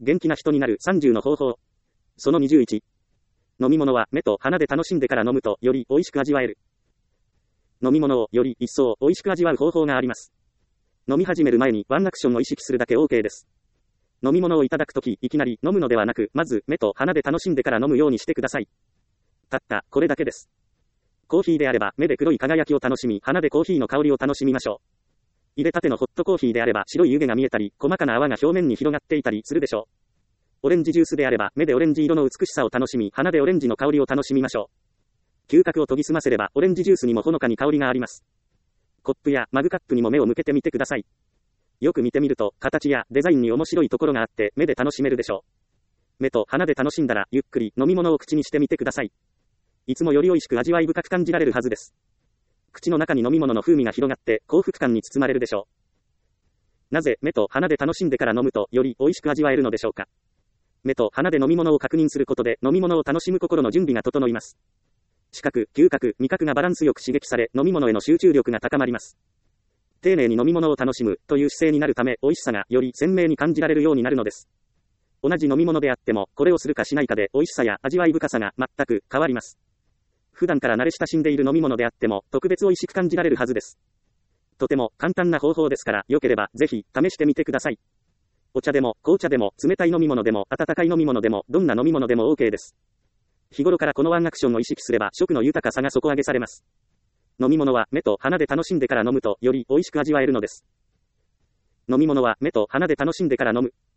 元気な人になる30の方法。その21。飲み物は目と鼻で楽しんでから飲むとより美味しく味わえる。飲み物をより一層美味しく味わう方法があります。飲み始める前にワンアクションを意識するだけ OK です。飲み物をいただくとき、いきなり飲むのではなく、まず目と鼻で楽しんでから飲むようにしてください。たったこれだけです。コーヒーであれば目で黒い輝きを楽しみ、鼻でコーヒーの香りを楽しみましょう。入れたてのホットコーヒーであれば白い湯気が見えたり、細かな泡が表面に広がっていたりするでしょう。オレンジジュースであれば目でオレンジ色の美しさを楽しみ、鼻でオレンジの香りを楽しみましょう。嗅覚を研ぎ澄ませればオレンジジュースにもほのかに香りがあります。コップやマグカップにも目を向けてみてください。よく見てみると、形やデザインに面白いところがあって目で楽しめるでしょう。目と鼻で楽しんだら、ゆっくり飲み物を口にしてみてください。いつもより美味しく味わい深く感じられるはずです。口の中に飲み物の風味が広がって幸福感に包まれるでしょう。なぜ目と鼻で楽しんでから飲むとより美味しく味わえるのでしょうか。目と鼻で飲み物を確認することで飲み物を楽しむ心の準備が整います。視覚、嗅覚、味覚がバランスよく刺激され、飲み物への集中力が高まります。丁寧に飲み物を楽しむという姿勢になるため、美味しさがより鮮明に感じられるようになるのです。同じ飲み物であっても、これをするかしないかで美味しさや味わい深さが全く変わります。普段から慣れ親しんでいる飲み物であっても、特別美味しく感じられるはずです。とても簡単な方法ですから、良ければぜひ試してみてください。お茶でも紅茶でも冷たい飲み物でも温かい飲み物でもどんな飲み物でも OK です。日頃からこのワンアクションを意識すれば食の豊かさが底上げされます。飲み物は目と鼻で楽しんでから飲むとより美味しく味わえるのです。飲み物は目と鼻で楽しんでから飲む。